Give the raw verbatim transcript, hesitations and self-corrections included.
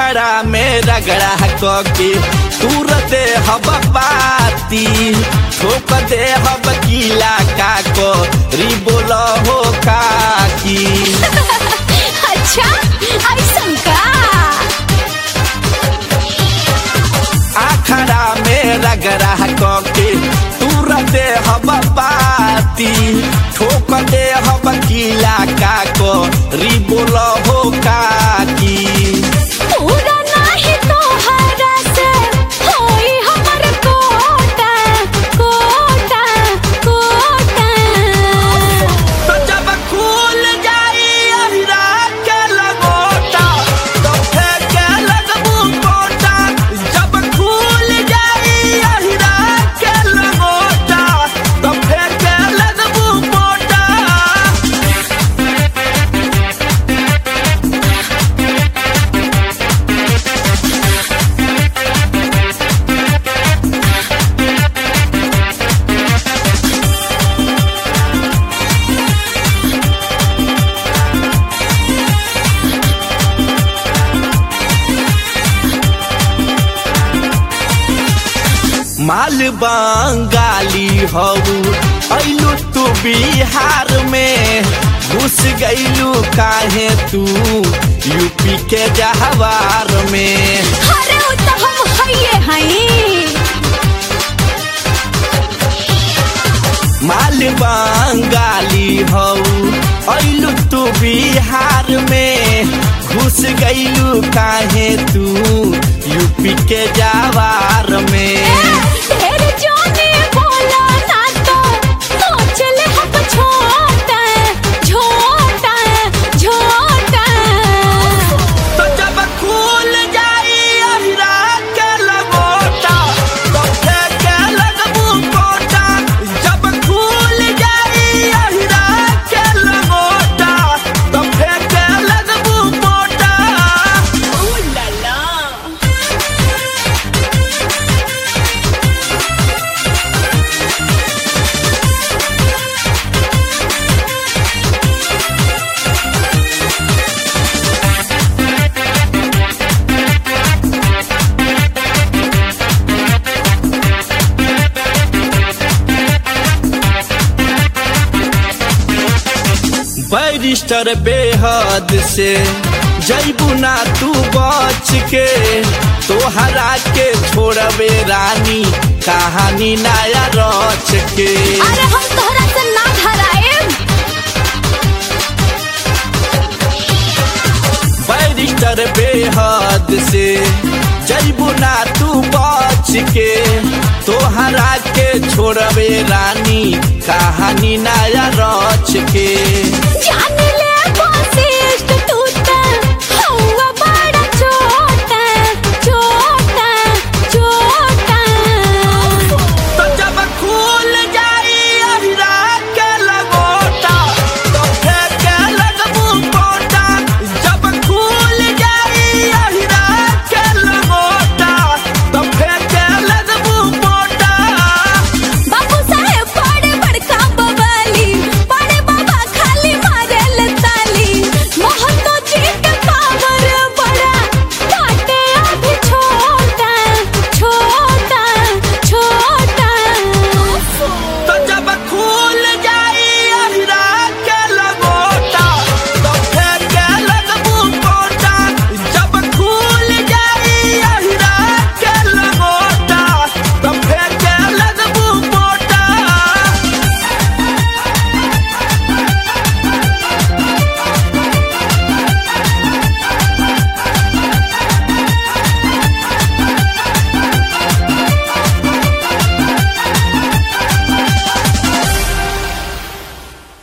आखड़ा में रगड़ा के दूर दे हब बाती ठोक दे हब कीला का को रिबोल हो काकी। अच्छा ऐसन का आखड़ा में रगड़ा के दूर दे हब बाती ठोक दे हब कीला का को रिबोल हो काकी। पूरा नाही तोहरा से होई हमर कोटा कोटा कोटा। तो जब खुल जाई अहिरा के लगोटा तो फेंके लगबू कोटा। जब खुल जाई अहिरा के लगोटा तो फेंके लगबू कोटा। माल बंगाली हऊ अइलू तू बिहार में घुस गइलू काहे तू यूपी के जहवार में। अरे उ त हम हइए हई माल बंगाली हऊ अइलू तू बिहार में घुस गइलू काहे तू यूपी के जवार में। ढेर जाने बोला ना तो सोच ले हम छोटा छोटा छोटा। तो जब खुल जाई अहिरा के लगोटा तो फेंके लगबू कोटा। जब खुल जाई अहिरा के लगोटा तो फेंके लगबू कोटा। ओ ला ला बैरिस्टर बेहद से जैबू ना तू बच के तोहरा के छोड़बे रानी कहानी नया रच के। अरे हम तोहरा से ना धराएम। बैरिस्टर बेहद से जैबू ना तू बच के तोहरा के छोड़बे रानी कहानी नया रच के।